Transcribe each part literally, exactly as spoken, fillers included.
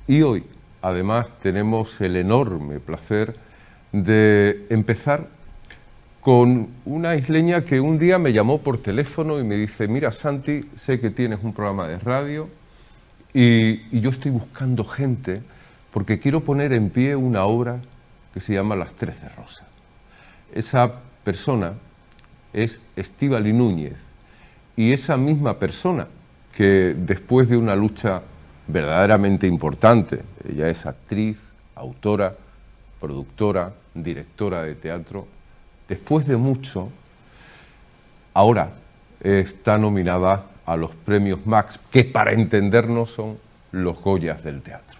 Y hoy, además, tenemos el enorme placer de empezar con una isleña que un día me llamó por teléfono y me dice: mira, Santi, sé que tienes un programa de radio y, y yo estoy buscando gente porque quiero poner en pie una obra que se llama Las Trece Rosas. Esa persona es Estíbaliz Núñez, y esa misma persona que después de una lucha verdaderamente importante, ella es actriz, autora, productora, directora de teatro, después de mucho, ahora está nominada a los premios Max, que para entendernos son los Goyas del teatro.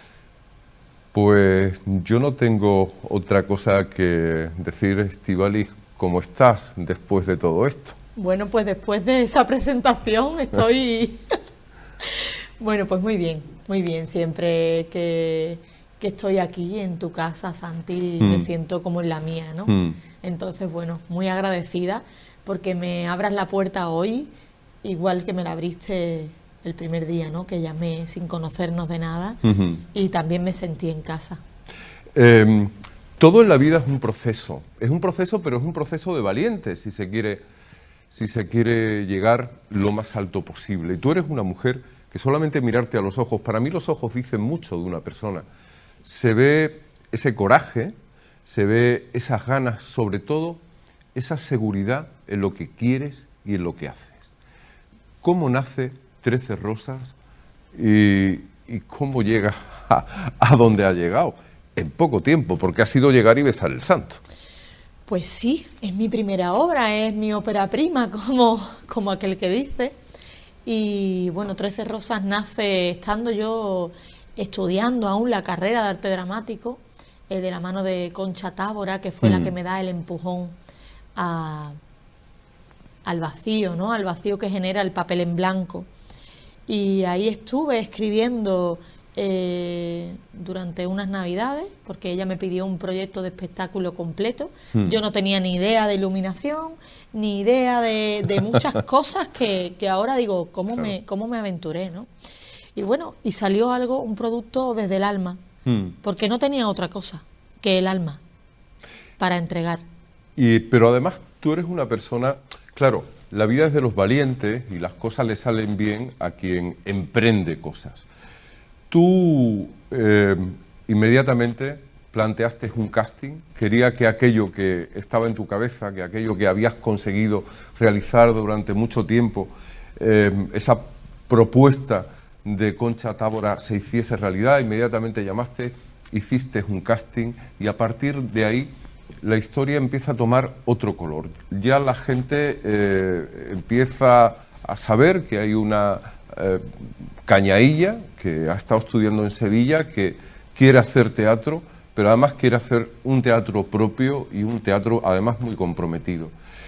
Pues yo no tengo otra cosa que decir, Estíbaliz, ¿cómo estás después de todo esto? Bueno, pues después de esa presentación estoy... Bueno, pues muy bien, muy bien. Siempre que, que estoy aquí en tu casa, Santi, mm. me siento como en la mía, ¿no? Mm. Entonces, bueno, muy agradecida porque me abras la puerta hoy, igual que me la abriste el primer día, ¿no? Que llamé sin conocernos de nada, uh-huh. y también me sentí en casa. Eh, todo en la vida es un proceso, es un proceso, pero es un proceso de valientes, si se quiere, si se quiere llegar lo más alto posible. Y tú eres una mujer que solamente mirarte a los ojos, para mí los ojos dicen mucho de una persona. Se ve ese coraje, se ve esas ganas, sobre todo esa seguridad en lo que quieres y en lo que haces. ¿Cómo nace Trece Rosas y, y cómo llega a, a donde ha llegado? En poco tiempo, porque ha sido llegar y besar el santo. Pues sí, es mi primera obra, es mi ópera prima, como, como aquel que dice. Y bueno, Trece Rosas nace estando yo estudiando aún la carrera de arte dramático, eh, de la mano de Concha Tábora, que fue mm. la que me da el empujón a, al vacío, ¿no? Al vacío que genera el papel en blanco. Y ahí estuve escribiendo eh, durante unas navidades, porque ella me pidió un proyecto de espectáculo completo. Mm. Yo no tenía ni idea de iluminación, ni idea de, de muchas cosas que, que ahora digo, ¿cómo, claro. me, cómo me aventuré, ¿no? Y bueno, y salió algo, un producto desde el alma, mm. porque no tenía otra cosa que el alma para entregar. Y, pero además tú eres una persona, claro, la vida es de los valientes y las cosas le salen bien a quien emprende cosas. Tú eh, inmediatamente planteaste un casting, quería que aquello que estaba en tu cabeza, que aquello que habías conseguido realizar durante mucho tiempo, eh, esa propuesta de Concha Tábora se hiciese realidad. Inmediatamente llamaste, hiciste un casting y a partir de ahí la historia empieza a tomar otro color. Ya la gente eh, empieza a saber que hay una eh, cañailla que ha estado estudiando en Sevilla, que quiere hacer teatro, pero además quiere hacer un teatro propio y un teatro además muy comprometido.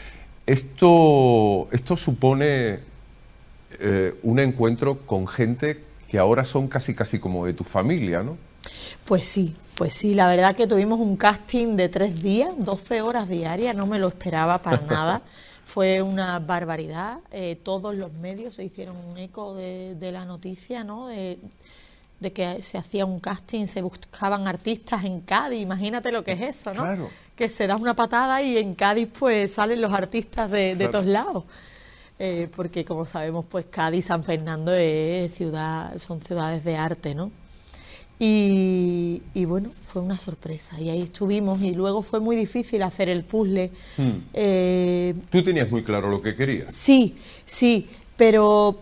Esto, esto supone eh, un encuentro con gente que ahora son casi casi como de tu familia, ¿no? Pues sí, pues sí, la verdad que tuvimos un casting de tres días, doce horas diarias, no me lo esperaba para nada, fue una barbaridad, eh, todos los medios se hicieron un eco de, de la noticia, ¿no? De, de que se hacía un casting, se buscaban artistas en Cádiz, imagínate lo que es eso, ¿no? Claro. Que se da una patada y en Cádiz pues salen los artistas de, de claro. todos lados. Eh, porque como sabemos pues Cádiz, San Fernando es ciudad, son ciudades de arte, ¿no? Y, y bueno, fue una sorpresa y ahí estuvimos y luego fue muy difícil hacer el puzzle. Hmm. Eh, ¿Tú tenías muy claro lo que querías? Sí, sí, pero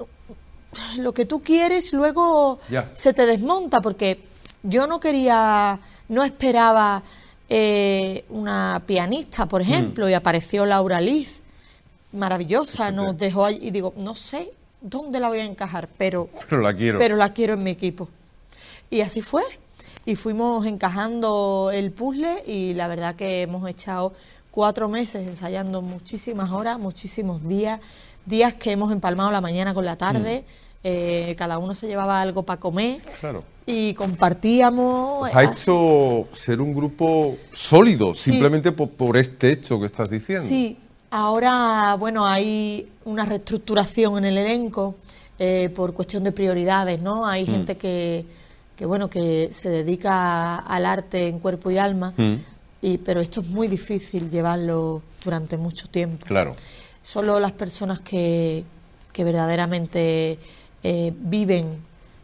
lo que tú quieres luego ya. se te desmonta, porque yo no quería, no esperaba eh, una pianista, por ejemplo, hmm. y apareció Laura Liz, maravillosa, nos dejó allí y digo, no sé dónde la voy a encajar, pero, pero la quiero, pero la quiero en mi equipo. Y así fue, y fuimos encajando el puzzle y la verdad que hemos echado cuatro meses ensayando muchísimas horas, muchísimos días, días que hemos empalmado la mañana con la tarde, mm. eh, cada uno se llevaba algo para comer claro. y compartíamos. Ha hecho ser un grupo sólido, sí. simplemente por, por este hecho que estás diciendo. Sí, ahora bueno hay una reestructuración en el elenco eh, por cuestión de prioridades, ¿no? Hay mm. gente que... que bueno, que se dedica al arte en cuerpo y alma, mm. y, pero esto es muy difícil llevarlo durante mucho tiempo. Claro. Solo las personas que, que verdaderamente eh, viven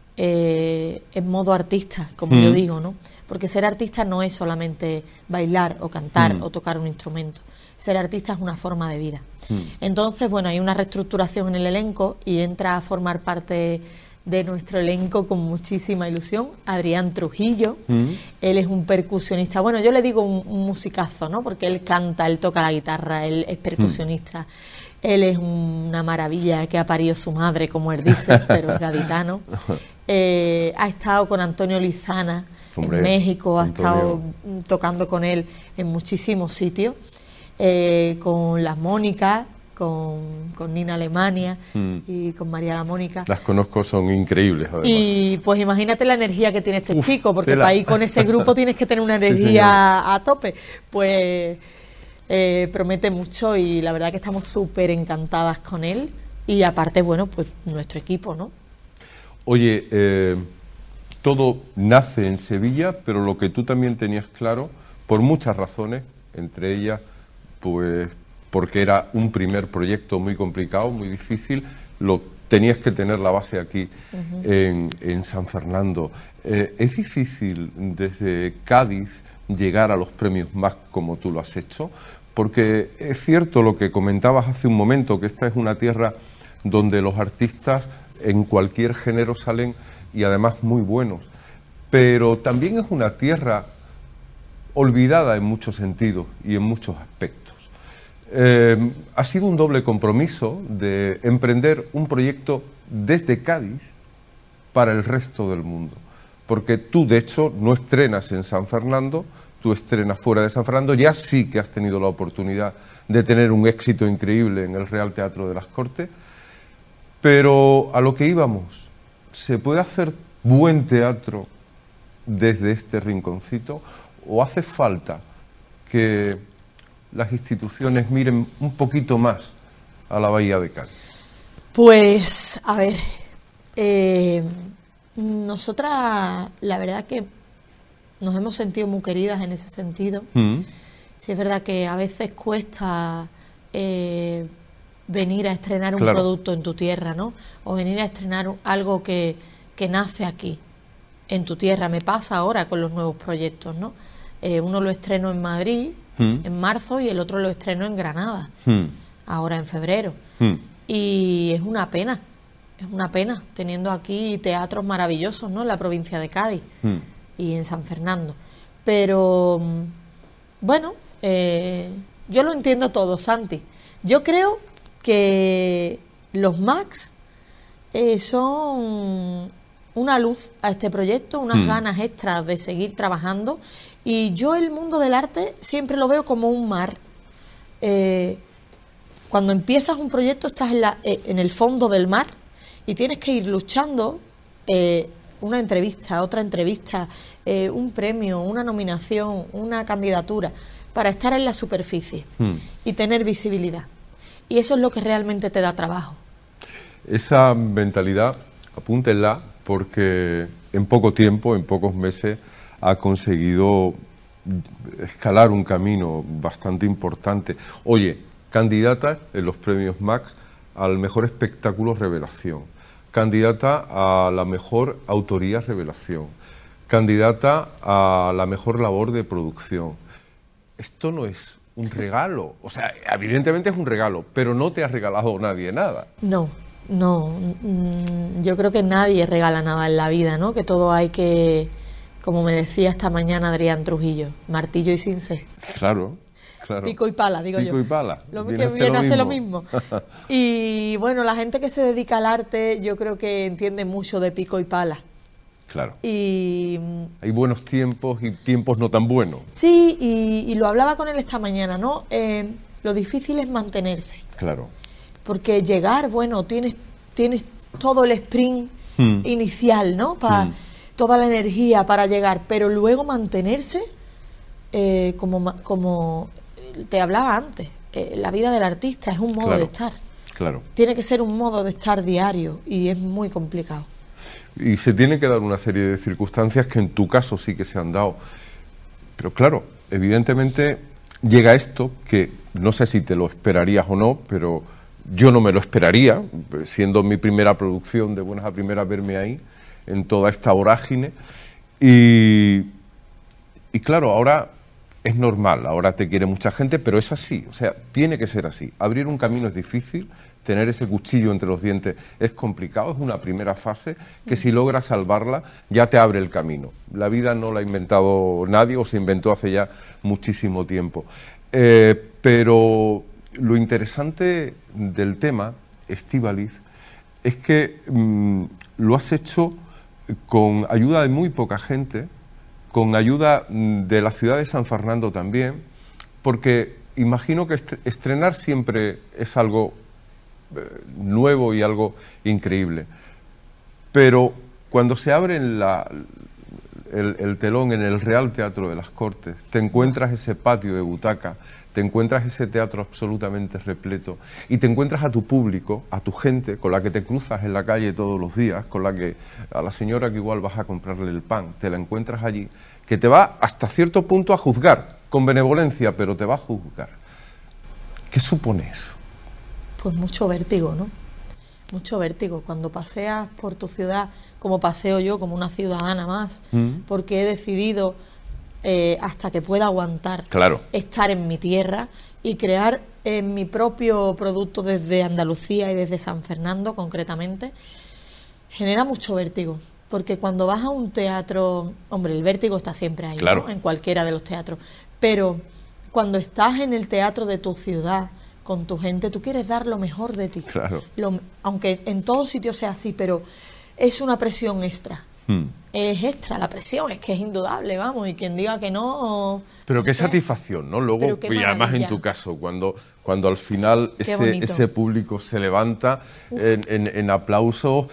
eh, en modo artista, como mm. yo digo, ¿no? Porque ser artista no es solamente bailar o cantar mm. o tocar un instrumento. Ser artista es una forma de vida. Mm. Entonces, bueno, hay una reestructuración en el elenco y entra a formar parte de nuestro elenco con muchísima ilusión Adrián Trujillo. Mm. Él es un percusionista, bueno, yo le digo un, un musicazo, ¿no? Porque él canta, él toca la guitarra, él es percusionista. Mm. Él es una maravilla que ha parido su madre, como él dice, pero es gaditano. Eh, ha estado con Antonio Lizana, Hombre, en México, ha Antonio. estado tocando con él en muchísimos sitios, eh, con las Mónicas, con, con Nina Alemania mm. y con María la Mónica. Las conozco, son increíbles, además. Y pues imagínate la energía que tiene este Uf, chico, porque para ir con ese grupo tienes que tener una energía sí, a tope. Pues eh, promete mucho y la verdad que estamos súper encantadas con él. Y aparte, bueno, pues nuestro equipo, ¿no? Oye, eh, todo nace en Sevilla, pero lo que tú también tenías claro, por muchas razones, entre ellas, pues porque era un primer proyecto muy complicado, muy difícil, lo tenías que tener la base aquí uh-huh. en, en San Fernando. Eh, ¿Es difícil desde Cádiz llegar a los premios M A C como tú lo has hecho? Porque es cierto lo que comentabas hace un momento, que esta es una tierra donde los artistas en cualquier género salen y además muy buenos, pero también es una tierra olvidada en muchos sentidos y en muchos aspectos. Eh, ha sido un doble compromiso de emprender un proyecto desde Cádiz para el resto del mundo, porque tú de hecho no estrenas en San Fernando, tú estrenas fuera de San Fernando, ya sí que has tenido la oportunidad de tener un éxito increíble en el Real Teatro de las Cortes, pero a lo que íbamos, ¿se puede hacer buen teatro desde este rinconcito o hace falta que las instituciones miren un poquito más a la Bahía de Cádiz? Pues, a ver, eh, nosotras la verdad que nos hemos sentido muy queridas en ese sentido. Mm. Sí, es verdad que a veces cuesta eh, venir a estrenar un claro. producto en tu tierra, ¿no? O venir a estrenar algo que, que nace aquí, en tu tierra. Me pasa ahora con los nuevos proyectos, ¿no? Eh, uno lo estreno en Madrid, mm. en marzo, y el otro lo estreno en Granada, mm. ahora en febrero. Mm. Y es una pena, es una pena, teniendo aquí teatros maravillosos, ¿no? En la provincia de Cádiz mm. y en San Fernando. Pero, bueno, eh, yo lo entiendo todo, Santi. Yo creo que los M A C eh, son una luz a este proyecto, unas mm. ganas extras de seguir trabajando. Y yo el mundo del arte siempre lo veo como un mar. Eh, cuando empiezas un proyecto estás en, la, eh, en el fondo del mar y tienes que ir luchando eh, una entrevista, otra entrevista, eh, un premio, una nominación, una candidatura, para estar en la superficie mm. y tener visibilidad. Y eso es lo que realmente te da trabajo. Esa mentalidad, apúntenla, porque en poco tiempo, en pocos meses, ha conseguido escalar un camino bastante importante. Oye, candidata en los premios M A C al mejor espectáculo revelación, candidata a la mejor autoría revelación, candidata a la mejor labor de producción. Esto no es un regalo, o sea, evidentemente es un regalo, pero no te ha regalado nadie nada. No, no, yo creo que nadie regala nada en la vida, ¿no? Que todo hay que, como me decía esta mañana Adrián Trujillo, martillo y cincel. Claro, claro. Pico y pala, digo Pico yo. Pico y pala. Lo que viene a ser lo mismo. Y bueno, la gente que se dedica al arte, yo creo que entiende mucho de pico y pala. Claro. Y hay buenos tiempos y tiempos no tan buenos. Sí, y, y lo hablaba con él esta mañana, ¿no? Eh, lo difícil es mantenerse. Claro. Porque llegar, bueno, tienes, tienes todo el sprint hmm. inicial, ¿no? Para hmm. toda la energía para llegar, pero luego mantenerse, eh, como, como te hablaba antes, eh, la vida del artista es un modo claro. de estar. Claro. Tiene que ser un modo de estar diario y es muy complicado. Y se tienen que dar una serie de circunstancias que en tu caso sí que se han dado. Pero claro, evidentemente llega esto que no sé si te lo esperarías o no, pero yo no me lo esperaría, siendo mi primera producción de buenas a primeras, verme ahí, en toda esta vorágine. Y, y claro, ahora es normal, ahora te quiere mucha gente, pero es así, o sea, tiene que ser así. Abrir un camino es difícil, tener ese cuchillo entre los dientes es complicado, es una primera fase que si logras salvarla ya te abre el camino. La vida no la ha inventado nadie o se inventó hace ya muchísimo tiempo. Eh, pero lo interesante del tema, Estíbaliz, es que mmm, lo has hecho con ayuda de muy poca gente, con ayuda de la ciudad de San Fernando también, porque imagino que estrenar siempre es algo nuevo y algo increíble. Pero cuando se abre la, el, el telón en el Real Teatro de las Cortes, te encuentras ese patio de butaca, te encuentras ese teatro absolutamente repleto y te encuentras a tu público, a tu gente con la que te cruzas en la calle todos los días, con la que a la señora que igual vas a comprarle el pan, te la encuentras allí, que te va hasta cierto punto a juzgar, con benevolencia, pero te va a juzgar. ¿Qué supone eso? Pues mucho vértigo, ¿no? Mucho vértigo. Cuando paseas por tu ciudad, como paseo yo, como una ciudadana más, mm. porque he decidido, eh, hasta que pueda aguantar, claro, estar en mi tierra y crear eh, mi propio producto desde Andalucía y desde San Fernando, concretamente, genera mucho vértigo. Porque cuando vas a un teatro, hombre, el vértigo está siempre ahí, claro, ¿no? En cualquiera de los teatros. Pero cuando estás en el teatro de tu ciudad, con tu gente, tú quieres dar lo mejor de ti. Claro. Lo, aunque en todos sitios sea así, pero es una presión extra. Hmm. Es extra la presión, es que es indudable, vamos, y quien diga que no... Pero qué no sé. satisfacción, ¿no? Luego, y además en tu caso, cuando, cuando al final ese, ese público se levanta en, en, en aplausos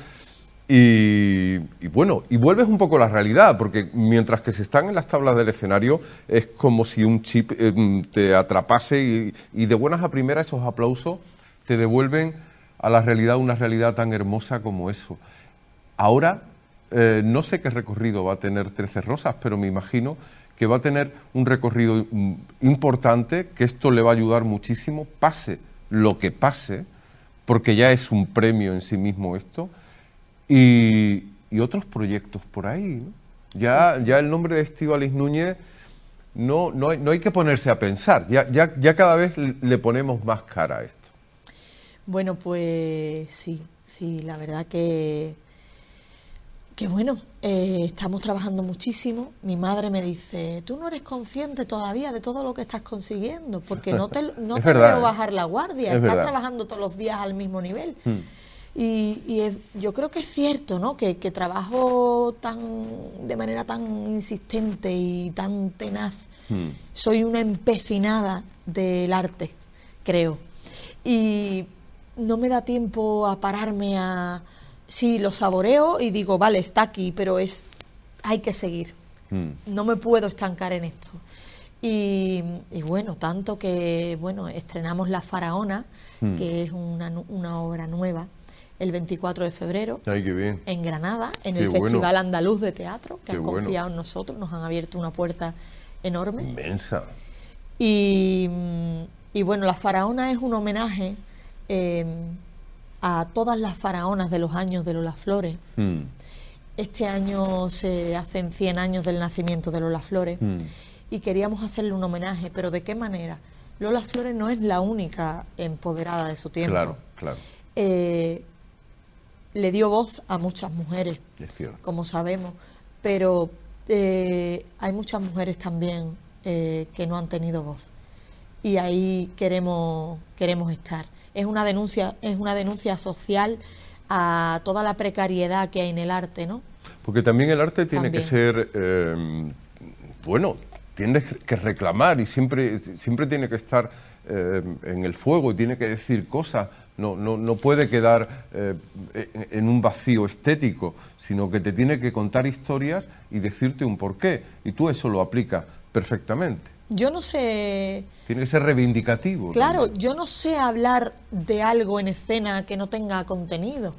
y, y bueno, y vuelves un poco a la realidad, porque mientras que se están en las tablas del escenario es como si un chip eh, te atrapase y, y de buenas a primeras esos aplausos te devuelven a la realidad, una realidad tan hermosa como eso. Ahora, eh, no sé qué recorrido va a tener Trece Rosas, pero me imagino que va a tener un recorrido importante, que esto le va a ayudar muchísimo, pase lo que pase, porque ya es un premio en sí mismo esto. Y, y otros proyectos por ahí, ¿no? Ya, sí. ya el nombre de Estíbaliz Núñez no, no, hay, no hay que ponerse a pensar, ya, ya, ya cada vez le ponemos más cara a esto. Bueno, pues sí, sí, la verdad que, que bueno, eh, estamos trabajando muchísimo. Mi madre me dice, tú no eres consciente todavía de todo lo que estás consiguiendo, porque no te, no te verdad, veo ¿eh? bajar la guardia, es estás verdad. trabajando todos los días al mismo nivel. Hmm. Y, y es, yo creo que es cierto, ¿no? Que, que trabajo tan de manera tan insistente y tan tenaz. Hmm. Soy una empecinada del arte, creo. Y no me da tiempo a pararme a... Sí, lo saboreo y digo, vale, está aquí, pero es hay que seguir. Hmm. No me puedo estancar en esto. Y, y bueno, tanto que, bueno, estrenamos La Faraona, hmm. que es una, una obra nueva, el veinticuatro de febrero. Ay, qué bien. En Granada, en qué el bueno. Festival Andaluz de Teatro, que qué han bueno. confiado en nosotros, nos han abierto una puerta enorme. Inmensa. Y, y bueno, La Faraona es un homenaje eh, a todas las faraonas de los años de Lola Flores. Mm. Este año se hacen cien años del nacimiento de Lola Flores mm. y queríamos hacerle un homenaje, pero ¿de qué manera? Lola Flores no es la única empoderada de su tiempo. Claro, claro. Eh, le dio voz a muchas mujeres, como sabemos, pero eh, hay muchas mujeres también eh, que no han tenido voz y ahí queremos queremos estar. Es una denuncia, es una denuncia social a toda la precariedad que hay en el arte, ¿no? Porque también el arte tiene también. que ser, eh, bueno, tiene que reclamar y siempre, siempre tiene que estar eh, en el fuego y tiene que decir cosas. No, no, no puede quedar eh, en un vacío estético, sino que te tiene que contar historias y decirte un porqué. Y tú eso lo aplicas perfectamente. Yo no sé... Tiene que ser reivindicativo. Claro, también. Yo no sé hablar de algo en escena que no tenga contenido.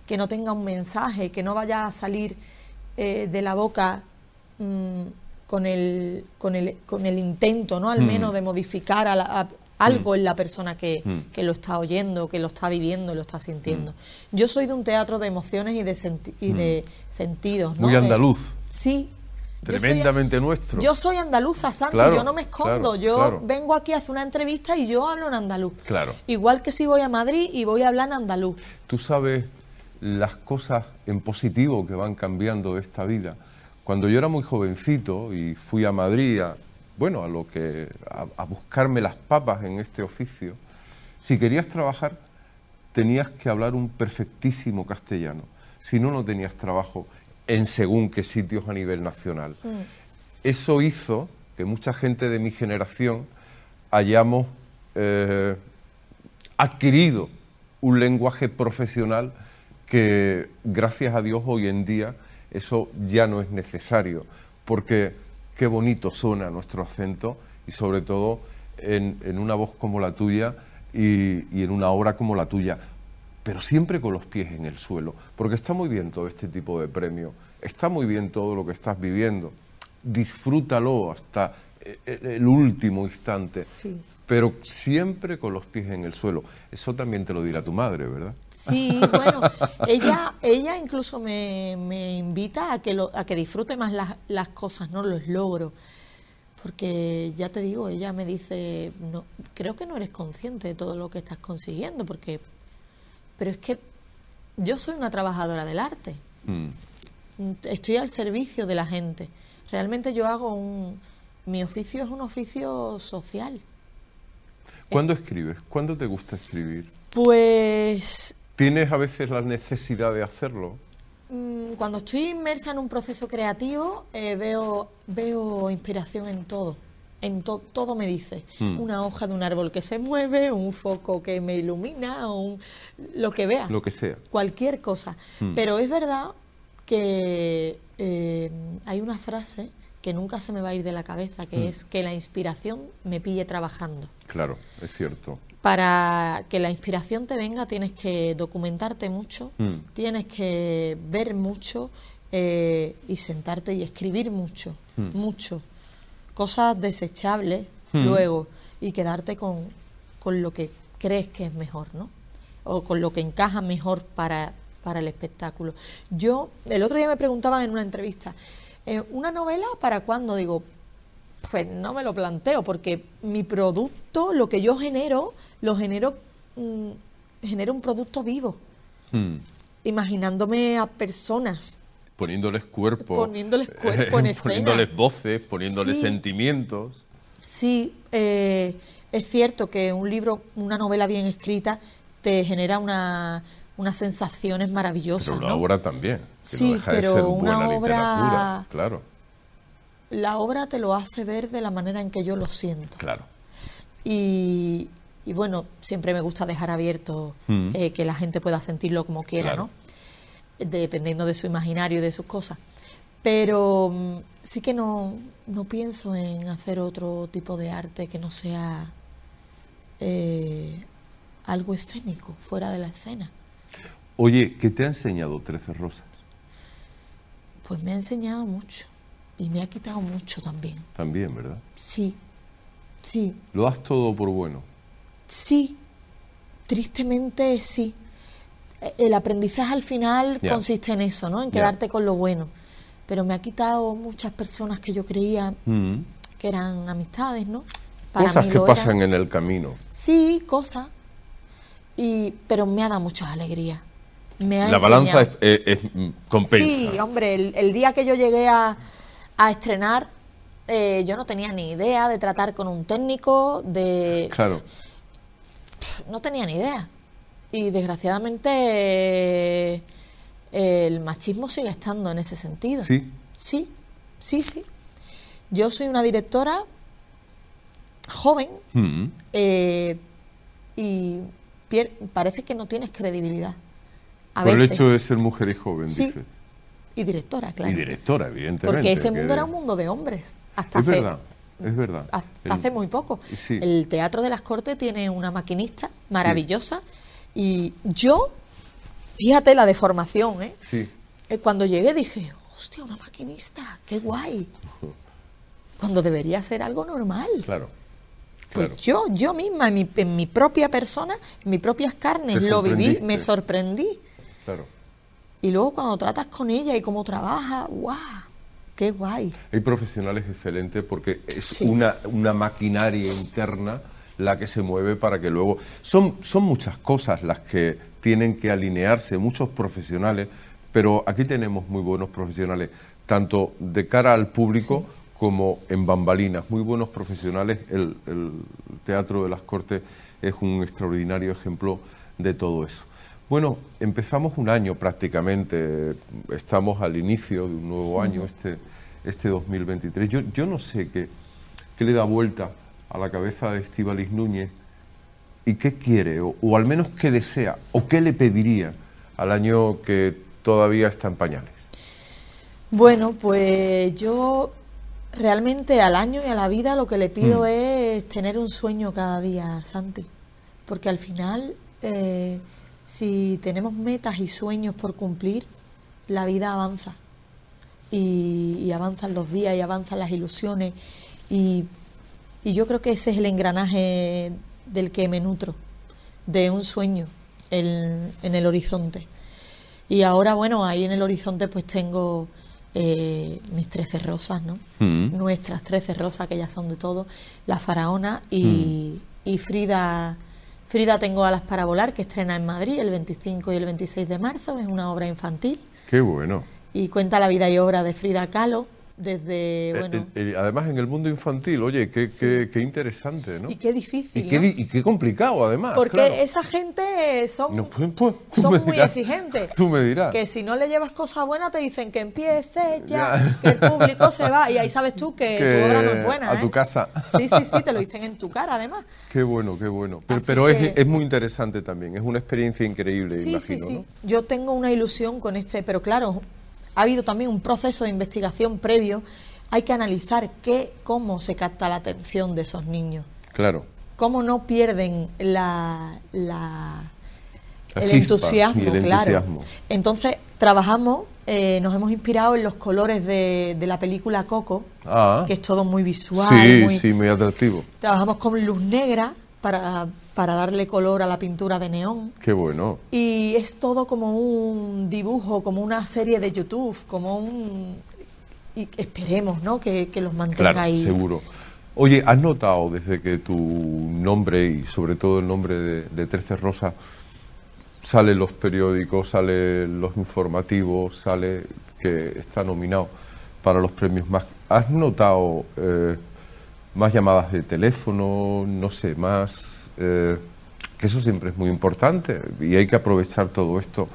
que no tenga un mensaje, que no vaya a salir eh, de la boca mmm, con, el, con, el, con el intento, ¿no? Al mm. menos de modificar a la, a, algo mm. en la persona que, mm. que lo está oyendo, que lo está viviendo, lo está sintiendo. Mm. Yo soy de un teatro de emociones y de, senti y mm. de sentidos, ¿no? Muy andaluz. De, sí. Tremendamente yo soy, nuestro. Yo soy andaluza, Santi, claro, yo no me escondo. Claro, yo claro. vengo aquí a hacer una entrevista y yo hablo en andaluz. Claro. Igual que si voy a Madrid y voy a hablar en andaluz. Tú sabes las cosas en positivo que van cambiando de esta vida. Cuando yo era muy jovencito y fui a Madrid a, bueno, a lo que a, a buscarme las papas en este oficio, si querías trabajar tenías que hablar un perfectísimo castellano. Si no, no tenías trabajo en según qué sitios a nivel nacional. Mm. Eso hizo que mucha gente de mi generación hayamos eh, adquirido un lenguaje profesional que, gracias a Dios, hoy en día eso ya no es necesario, porque qué bonito suena nuestro acento y sobre todo en, en una voz como la tuya y, y en una obra como la tuya, pero siempre con los pies en el suelo, porque está muy bien todo este tipo de premio, está muy bien todo lo que estás viviendo, disfrútalo hasta el, el último instante, sí. pero siempre con los pies en el suelo. Eso también te lo dirá tu madre, ¿verdad? Sí, bueno, ella, ella incluso me, me invita a que, lo, a que disfrute más las, las cosas, ¿no? Los logros. Porque ya te digo, ella me dice, no, creo que no eres consciente de todo lo que estás consiguiendo, porque... Pero es que yo soy una trabajadora del arte. Mm. Estoy al servicio de la gente. Realmente yo hago un... Mi oficio es un oficio social. ¿Cuándo eh, escribes? ¿Cuándo te gusta escribir? Pues... ¿Tienes a veces la necesidad de hacerlo? Cuando estoy inmersa en un proceso creativo, eh, veo, veo inspiración en todo. En to todo me dice, mm. una hoja de un árbol que se mueve, un foco que me ilumina, un, lo que vea. Lo que sea. Cualquier cosa. Mm. Pero es verdad que eh, hay una frase que nunca se me va a ir de la cabeza, que mm. es que la inspiración me pille trabajando. Claro, es cierto. Para que la inspiración te venga tienes que documentarte mucho, mm. tienes que ver mucho eh, y sentarte y escribir mucho, mm. mucho. Cosas desechables mm. luego y quedarte con, con lo que crees que es mejor, ¿no? O con lo que encaja mejor para, para el espectáculo. Yo, el otro día me preguntaban en una entrevista, eh, ¿una novela para cuándo? Digo, pues no me lo planteo, porque mi producto, lo que yo genero, lo genero, mmm, genero un producto vivo, mm. imaginándome a personas. Poniéndoles cuerpo, poniéndoles cuerpo en escena. Poniéndoles voces, poniéndoles sí. sentimientos. Sí, eh, es cierto que un libro, una novela bien escrita, te genera una, unas sensaciones maravillosas. Pero una ¿no? obra también. Que sí, no deja pero de ser una buena obra, literatura, claro. La obra te lo hace ver de la manera en que yo lo siento. Claro. Y, y bueno, siempre me gusta dejar abierto mm. eh, que la gente pueda sentirlo como quiera, claro. ¿no? Dependiendo de su imaginario y de sus cosas. Pero um, sí que no, no pienso en hacer otro tipo de arte que no sea eh, algo escénico, fuera de la escena. Oye, ¿qué te ha enseñado Trece Rosas? Pues me ha enseñado mucho y me ha quitado mucho también. También, ¿verdad? Sí, sí. ¿Lo das todo por bueno? Sí, tristemente sí. El aprendizaje al final yeah. consiste en eso, ¿no? En quedarte yeah. con lo bueno. Pero me ha quitado muchas personas que yo creía mm. que eran amistades, ¿no? Para cosas mí que pasan eran. en el camino. Sí, cosas. Y, pero me ha dado mucha alegría. Me ha La enseñado. balanza es, es, es compensa. Sí, hombre, el, el día que yo llegué a, a estrenar, eh, yo no tenía ni idea de tratar con un técnico, de... Claro. Pff, no tenía ni idea. Y desgraciadamente eh, el machismo sigue estando en ese sentido. Sí. Sí, sí, sí. Yo soy una directora joven mm. eh, y parece que no tienes credibilidad. A Por veces. el hecho de ser mujer y joven, sí. dices. Y directora, claro. Y directora, evidentemente. Porque ese mundo era un mundo de hombres. Hasta es hace, verdad, es verdad. Hasta el, hace muy poco. Sí. El Teatro de las Cortes tiene una maquinista maravillosa. Sí. Y yo fíjate la deformación, ¿eh? Sí. Eh, Cuando llegué dije, hostia, una maquinista, qué guay. Cuando debería ser algo normal. Claro. Pues claro. yo, yo misma, en mi, en mi propia persona, en mis propias carnes, Te lo viví, sorprendiste. me sorprendí. Claro. Y luego cuando tratas con ella y cómo trabaja, ¡guau! ¡Qué guay! Hay profesionales excelentes porque es Sí. una, una maquinaria interna la que se mueve para que luego... Son, son muchas cosas las que tienen que alinearse, muchos profesionales, pero aquí tenemos muy buenos profesionales, tanto de cara al público Sí. como en bambalinas, muy buenos profesionales. El, el Teatro de las Cortes es un extraordinario ejemplo de todo eso. Bueno, empezamos un año prácticamente, estamos al inicio de un nuevo año, uh-huh. este, este dos mil veintitrés. Yo, yo no sé qué, qué le da vuelta a la cabeza de Estíbaliz Núñez y qué quiere, o, o al menos qué desea, o qué le pediría al año que todavía está en pañales. Bueno, pues yo realmente al año y a la vida lo que le pido mm. es tener un sueño cada día, Santi, porque al final... Eh, si tenemos metas y sueños por cumplir, la vida avanza. Y, y avanzan los días y avanzan las ilusiones. Y, y yo creo que ese es el engranaje del que me nutro, de un sueño en, en el horizonte. Y ahora, bueno, ahí en el horizonte pues tengo eh, mis trece rosas, ¿no? Mm. Nuestras trece rosas, que ya son de todo. La Faraona y, mm. y Frida... Frida tengo alas para volar, que estrena en Madrid el veinticinco y el veintiséis de marzo, es una obra infantil. ¡Qué bueno! Y cuenta la vida y obra de Frida Kahlo, desde, bueno... Eh, eh, además en el mundo infantil, oye, qué, sí. qué, qué interesante, ¿no? Y qué difícil, y qué, ¿no? Y qué complicado, además, porque claro. esa gente son, no, pues, pues, son muy dirás, exigentes. Tú me dirás. Que si no le llevas cosas buenas te dicen que empieces ya, ya, que el público se va. Y ahí sabes tú que, que tu obra no es buena, a ¿eh? tu casa. Sí, sí, sí, te lo dicen en tu cara, además. Qué bueno, qué bueno. Pero, pero que... es, es muy interesante también, es una experiencia increíble, sí, imagino, sí, sí. ¿no? Yo tengo una ilusión con este, pero claro, ha habido también un proceso de investigación previo. Hay que analizar qué, cómo se capta la atención de esos niños. Claro. Cómo no pierden la, la, la el, chispa entusiasmo, y el claro. entusiasmo. Entonces, trabajamos, eh, nos hemos inspirado en los colores de, de la película Coco, ah. que es todo muy visual. Sí, muy, sí, muy atractivo. Trabajamos con luz negra para, para darle color a la pintura de neón. Qué bueno. Y es todo como un dibujo, como una serie de YouTube, como un... Y esperemos, ¿no?, que, que los mantenga claro, ahí. Seguro. Oye, ¿has notado desde que tu nombre y sobre todo el nombre de, de trece Rosas sale en los periódicos, sale en los informativos, sale que está nominado para los premios más? ¿Has notado eh, más llamadas de teléfono, no sé, más... Eh, que eso siempre es muy importante y hay que aprovechar todo esto.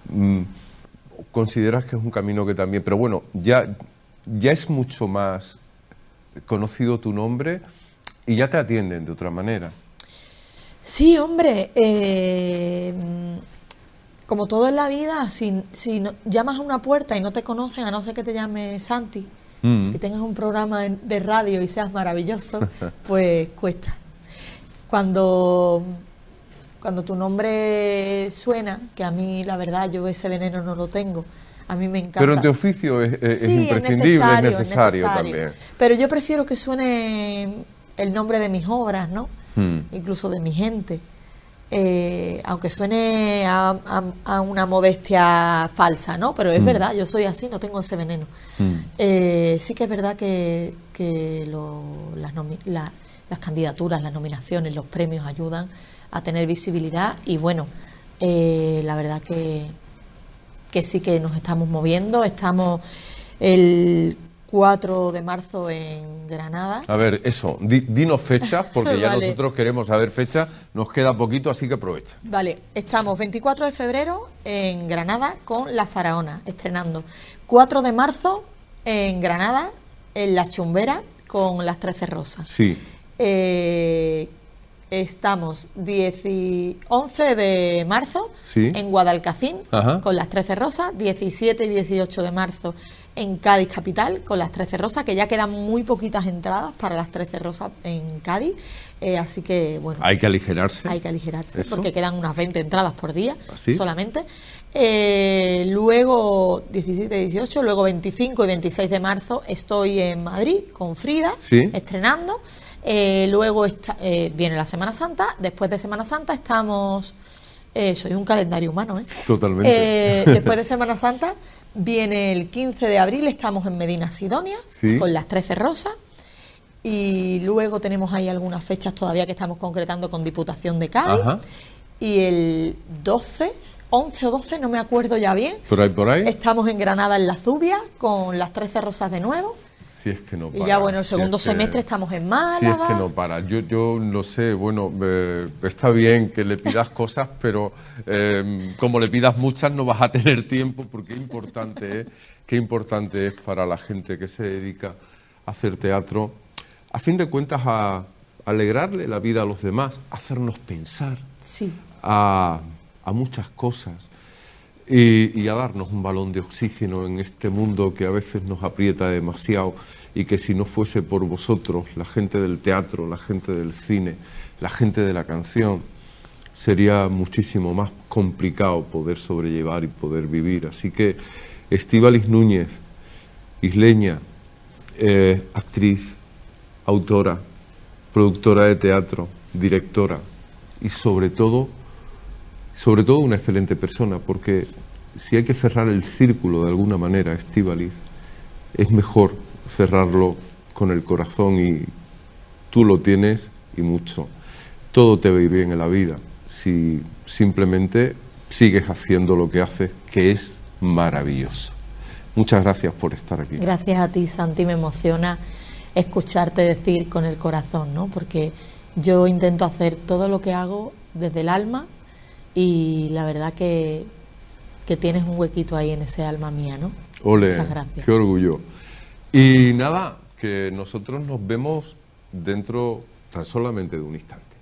¿Consideras que es un camino que también... Pero bueno, ya... ya es mucho más conocido tu nombre y ya te atienden de otra manera? Sí, hombre, eh, como todo en la vida, si, si no, llamas a una puerta y no te conocen, a no ser que te llame Santi, mm. y tengas un programa de radio y seas maravilloso, pues cuesta. Cuando, cuando tu nombre suena, que a mí la verdad yo ese veneno no lo tengo, a mí me encanta. Pero en tu oficio es, es, sí, es imprescindible, es necesario, es necesario es necesario también. Pero yo prefiero que suene el nombre de mis obras, ¿no? Hmm. Incluso de mi gente. Eh, aunque suene a, a, a una modestia falsa, ¿no? Pero es hmm. verdad, yo soy así, no tengo ese veneno. Hmm. Eh, sí que es verdad que, que lo, las, nomi la, las candidaturas, las nominaciones, los premios ayudan a tener visibilidad y bueno, eh, la verdad que... que sí que nos estamos moviendo. Estamos el cuatro de marzo en Granada. A ver, eso, di, dinos fechas, porque ya vale. nosotros queremos saber fechas, nos queda poquito, así que aprovecha. Vale, estamos veinticuatro de febrero en Granada con La Faraona, estrenando. cuatro de marzo en Granada, en La Chumbera, con Las trece Rosas. Sí. Eh, estamos diez y once de marzo sí. en Guadalcacín, Ajá. con las trece rosas, diecisiete y dieciocho de marzo en Cádiz capital con las trece rosas, que ya quedan muy poquitas entradas para las trece rosas en Cádiz, eh, así que bueno, hay que aligerarse. Hay que aligerarse, ¿Eso? Porque quedan unas veinte entradas por día ¿Así? solamente. Eh, luego diecisiete y dieciocho, luego veinticinco y veintiséis de marzo estoy en Madrid con Frida, ¿Sí? estrenando. Eh, luego está, eh, viene la Semana Santa, después de Semana Santa estamos... Eh, soy un calendario humano, ¿eh? Totalmente. Eh, después de Semana Santa viene el quince de abril, estamos en Medina Sidonia, ¿Sí? con las trece rosas. Y luego tenemos ahí algunas fechas todavía que estamos concretando con Diputación de Cádiz. Ajá. Y el doce, once o doce, no me acuerdo ya bien. ¿Por ahí, por ahí? Estamos en Granada, en La Zubia, con las trece rosas de nuevo. Si es que no para. Y ya, bueno, el si segundo es que, semestre estamos en Málaga. Si es que no para. Yo, yo no sé, bueno, eh, está bien que le pidas cosas, pero eh, como le pidas muchas no vas a tener tiempo, porque qué importante es, qué importante es para la gente que se dedica a hacer teatro, a fin de cuentas, a alegrarle la vida a los demás, hacernos pensar Sí. a, a muchas cosas. Y, y a darnos un balón de oxígeno en este mundo que a veces nos aprieta demasiado y que si no fuese por vosotros, la gente del teatro, la gente del cine, la gente de la canción, sería muchísimo más complicado poder sobrellevar y poder vivir. Así que Estíbaliz Núñez, isleña, eh, actriz, autora, productora de teatro, directora y sobre todo Sobre todo una excelente persona, porque si hay que cerrar el círculo de alguna manera, Estíbaliz, es mejor cerrarlo con el corazón y tú lo tienes y mucho. Todo te va a ir bien en la vida si simplemente sigues haciendo lo que haces, que es maravilloso. Muchas gracias por estar aquí. Gracias a ti, Santi, me emociona escucharte decir con el corazón, ¿no? Porque yo intento hacer todo lo que hago desde el alma. Y la verdad que, que tienes un huequito ahí en ese alma mía, ¿no? Ole, muchas gracias. Qué orgullo. Y nada, que nosotros nos vemos dentro tan solamente de un instante.